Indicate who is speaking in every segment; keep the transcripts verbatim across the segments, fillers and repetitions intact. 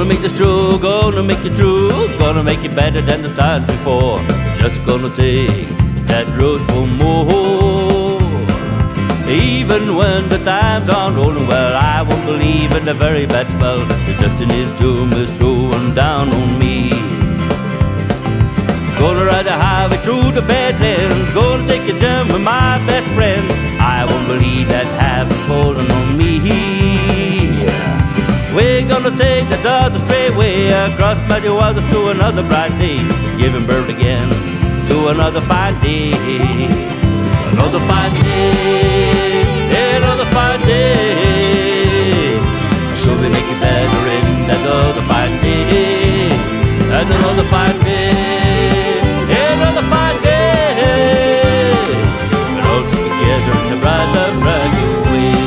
Speaker 1: make this true, gonna make it true, gonna make it better than the times before. Just gonna take that road for more. Even when the times aren't rolling well, I won't believe in the very bad spell that destiny's doom is throwing down on me. Gonna ride the highway through the Badlands, gonna take a jump with my best friend. I won't believe that heaven's falling on me. We're gonna take the other straight way across muddy waters to another bright day, giving birth again to another fine day. Another fine day, another fine day. So we make it better in that other fine day, and another fine day, another fine day. We're all sit together in a bright, bright new way.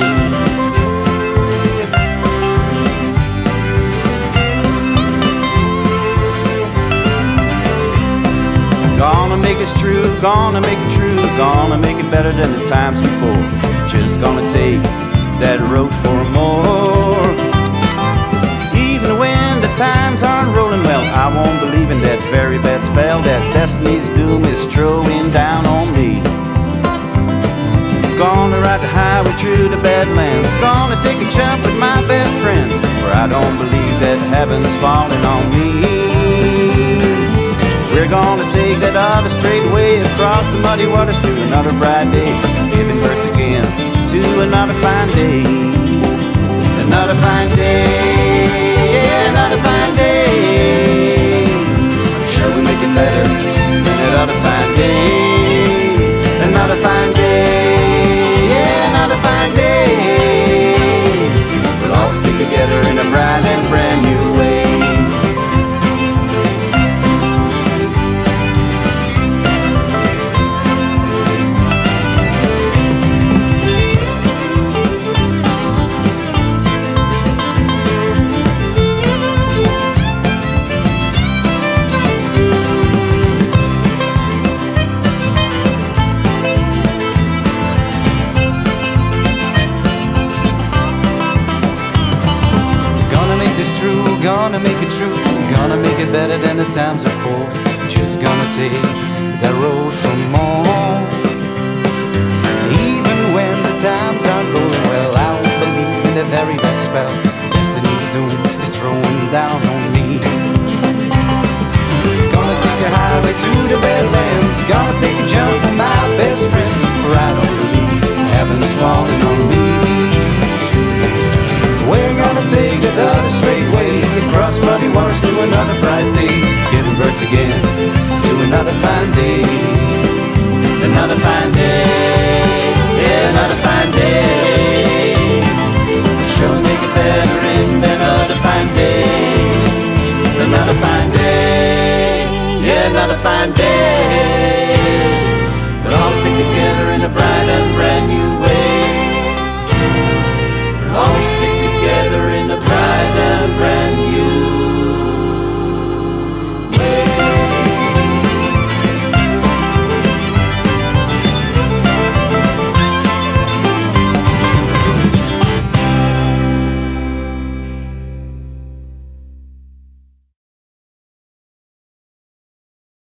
Speaker 2: Gonna make it true, gonna make it true, gonna make it better than the times before. Just gonna take that road for more. Even when the times aren't rolling well, I won't believe in that very bad spell that destiny's doom is throwing down on me. Gonna ride the highway through the Badlands, gonna take a jump with my best friends, for I don't believe that heaven's falling on me. We're gonna take that other straight way across the muddy waters to another bright day, giving birth again to another fine day. Another fine day, another fine day. I'm sure we make it better than that other fine day. Another fine day, another fine day. We'll all stick together in a bright and brand new way. Gonna make it true, gonna make it better than the times before. Just gonna take that road for more. Even when the times aren't rolling well, I won't believe in the very next spell destiny's doom is throwing down on me. Gonna take a highway through the Badlands, gonna take a jump with my best friends, for I don't believe heaven's falling on me. We're gonna take that other straight way across muddy waters to another bright day, giving birth again to another fine day. Another fine day, yeah, another fine day. Sure make it better in that other fine day. Another fine day, yeah, another fine day.